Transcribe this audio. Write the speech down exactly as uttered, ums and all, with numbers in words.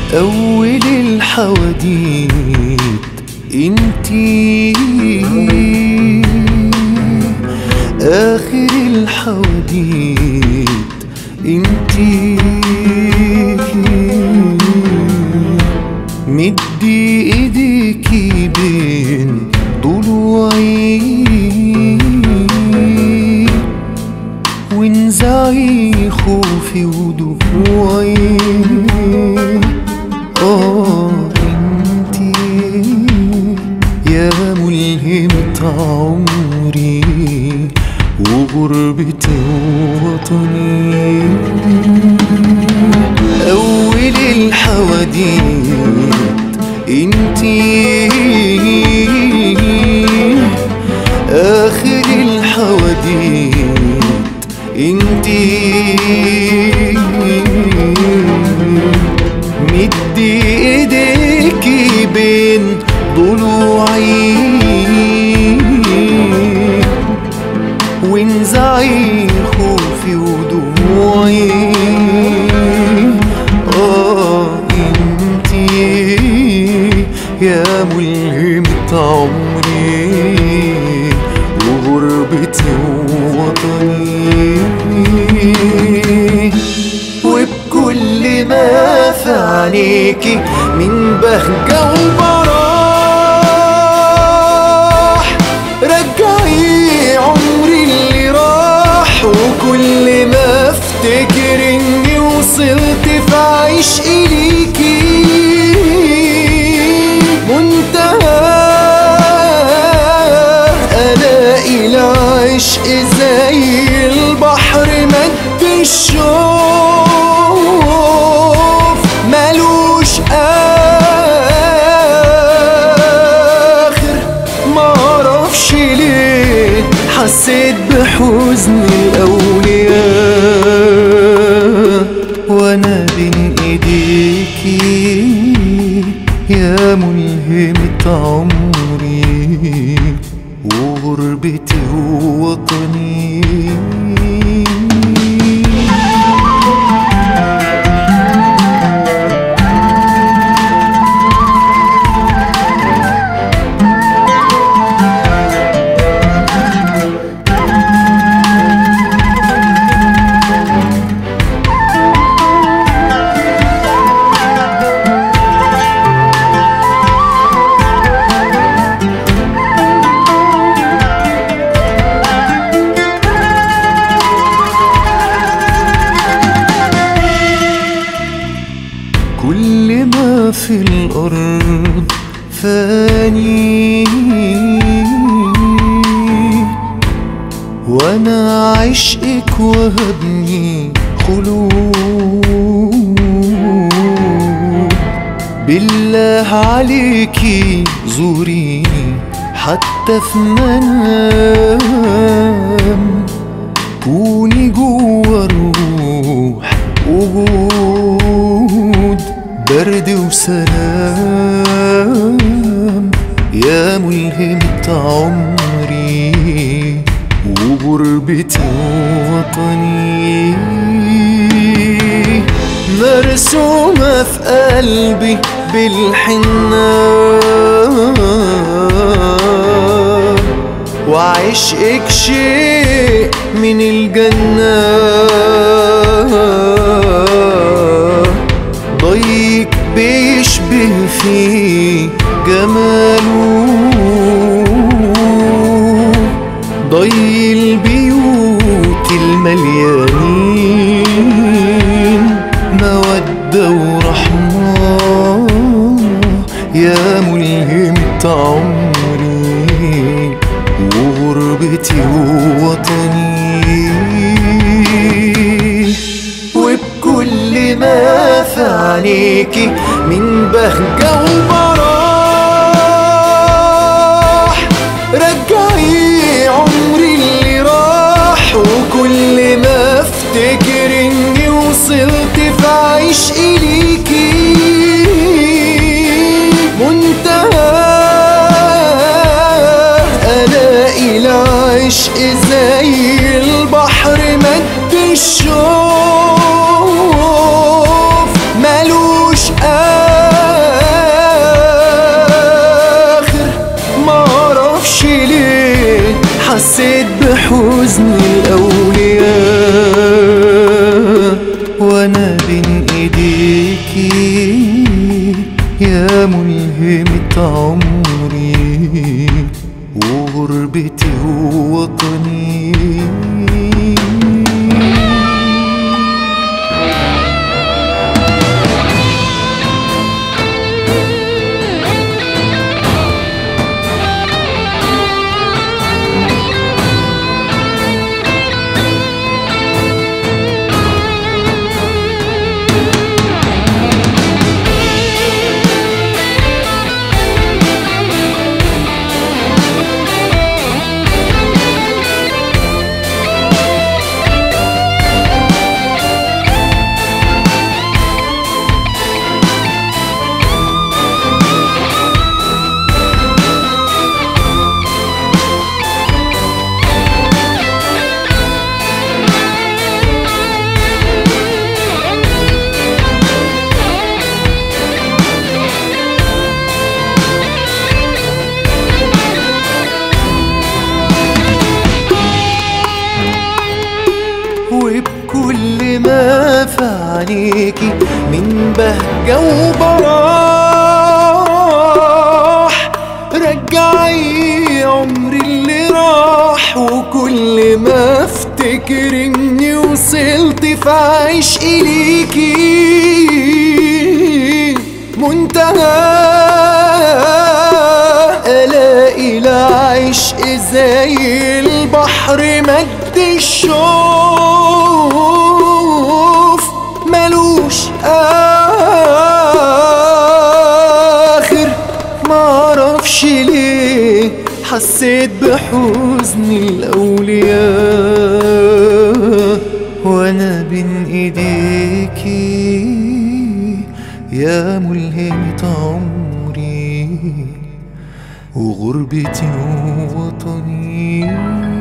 أول الحواديت انتي، آخر الحواديت انتي. مدي ايديكي بين ضلوعي وانزعي خوفي ودموعي. آه انتي يا ملهمة عمري وغربتي ووطني. أول الحواديت انتي، آخر الحواديت انتي. مدي ايديكي بين ضلوعي وانزعي خوفي ودموعي. آه انتي يا ملهمة عمري وغربتي ووطني. وبكل ما في عينيكي من بهجة وبراح رجعي عمري اللي راح. وكل ما افتكر اني وصلت في عشقي ليكي منتهى، الاقي العشق زي البحر مد الشوف ملوش اخر. معرفش ليه حسيت بحزن الاولياء وانا بين ايديكي يا ملهمة عمري وغربتي ووطني. كل ما في الأرض فاني وأنا عشقك وهبني خلود. بالله عليكي زوريني حتى في منام، كوني جوا الروح وجود برد وسلام. يا ملهمة عمري وغربتي ووطني. مرسومة في قلبي بالحنة وعشقك شيء من الجنة. ضيق بيشبه فيه جماله، ضي البيوت المليانين مودة ورحمة. يا ملهمة عمري وغربتي ووطني. وبكل ما في عينيكي من بهجة وبراح رجعي عمري اللي راح. وكل ما افتكر اني وصلت في عشقي ليكي منتهى، الاقي العشق زي البحر مد الشوف ملوش آخر. حسيت بحزن الأولياء وأنا بين إيديكي يا ملهمة عمري وغربتي ووطني. وبكل ما في عينيكي من بهجة وبراح رجعي عمري اللي راح. وكل ما افتكر اني وصلت في عشقي ليكي منتهى الاقي العشق زي البحر مد الشوف ملوش آخر. معرفش ليه حسيت بحزن الأولياء وأنا بين إيديكي يا ملهمة عمري وغربتي ووطني.